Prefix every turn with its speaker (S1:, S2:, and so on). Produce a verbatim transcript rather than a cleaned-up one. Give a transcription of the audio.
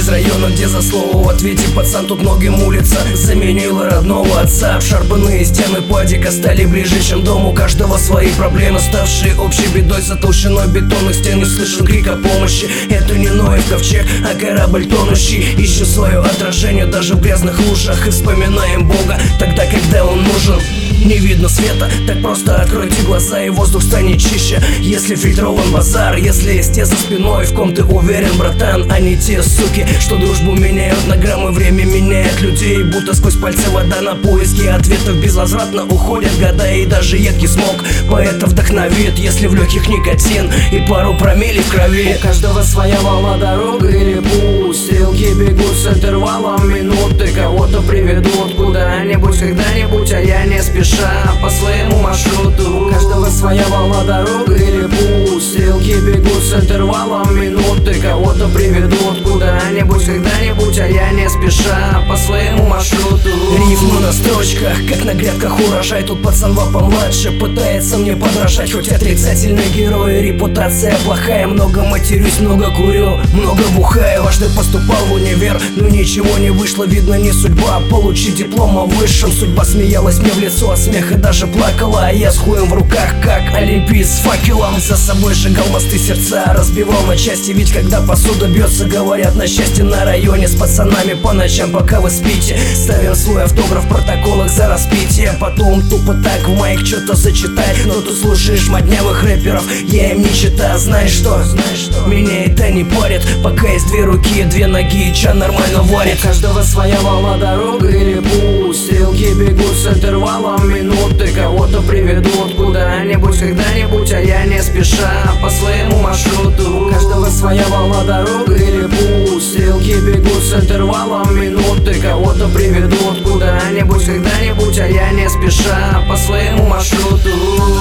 S1: района, где за слово в ответе пацан тут многим улица заменила родного отца. Обшарпанные стены падика стали ближе, чем дом. У каждого свои проблемы, ставшие общей бедой. За толщиной бетонных стен не слышен крика помощи. Это не Ноев ковчег, а корабль тонущий. Ищем свое отражение даже в грязных лужах и вспоминаем Бога тогда, когда он нужен. Не видно света, так просто откройте глаза, и воздух станет чище. Если фильтрован базар, если есть те за спиной, в ком ты уверен, братан, а не те суки, что дружбу меняют на граммы. Время меняет людей, будто сквозь пальцы вода. На поиски ответов безвозвратно уходят года, и даже едкий смог поэта вдохновит, если в легких никотин и пару промилле в крови.
S2: У каждого своя волна, дорога или путь. Стрелки бегут с интервалом минуты, кого-то приведут куда-нибудь, когда-нибудь, а я не спешу по своему маршруту. У каждого своя волна, дорога или путь. Стрелки бегут с интервалом минуты, кого-то приведут куда-нибудь, когда-нибудь, а я не спеша по своему маршруту.
S1: Рифмы на строчках, как на грядках урожай. Тут пацанва помладше пытается мне подражать, хоть отрицательный герой, репутация плохая. Много матерюсь, много курю, много бухаю. Важно поступал в универ, но ничего не вышло. Видно, не судьба получить диплом о высшем. Судьба смеялась мне в лицо, от смеха даже плакала, а я с хуем в руках, как олимпиец с факелом. За собой сжигал мосты сердца, разбивал на части. Ведь когда посуда бьется, говорят, на счастье на районе. С пацанами по ночам, пока вы спите, ставим свой автограф в протоколах за распитие. Потом тупо так в майк что-то зачитать. Но тут слушаешь моднявых рэперов, я им не читаю. Знаешь что? Знаешь что? Меня это не парит, пока есть две руки, две ноги, и чан нормально варит.
S2: У каждого своя волна, дорога или путь. Стрелки бегут с интервалом минуты, кого-то приведут куда-нибудь, когда-нибудь, а я не спеша по своему маршруту. У каждого своя волна, дорога или путь. Стрелки бегут с интервалом минуты, кого-то приведут куда-нибудь, когда-нибудь, а я не спеша по своему маршруту.